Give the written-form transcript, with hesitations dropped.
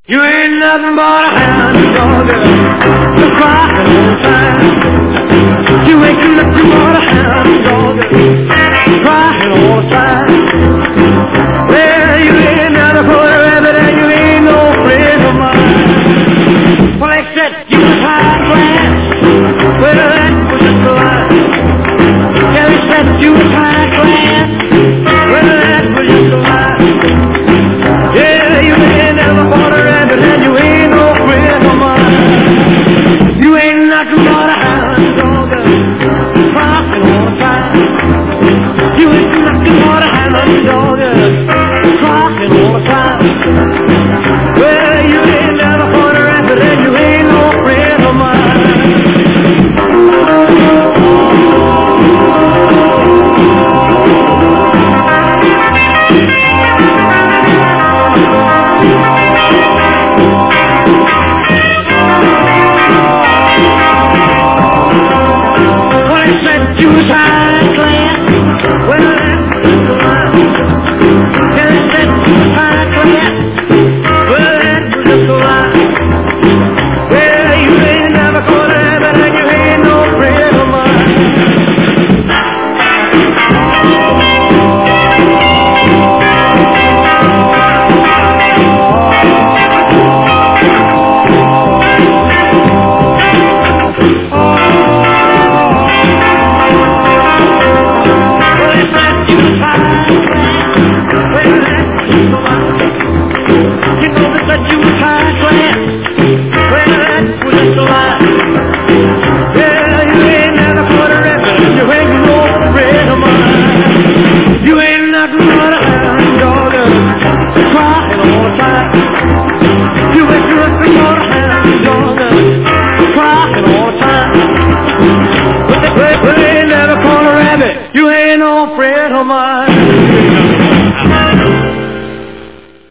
You ain't nothing but a hound dog, just crying all the time. You ain't nothing but a hound dog, crying all the time. Well, you ain't nothing but a rabbit and you ain't no friend of mine. Well, they said you was high class. Well, that was just a lie. Yeah, they said you was high class. Well, that was just a lie. Yeah, you ain't never bought a rabbit and you ain't no friend of mine. You ain't nothing but a hound dog, crying all the time. You ain't nothing but a hound dog, crying all the time. Well, you ain't never bought a rabbit and you ain't no friend of mine. You ain't no friend of mine.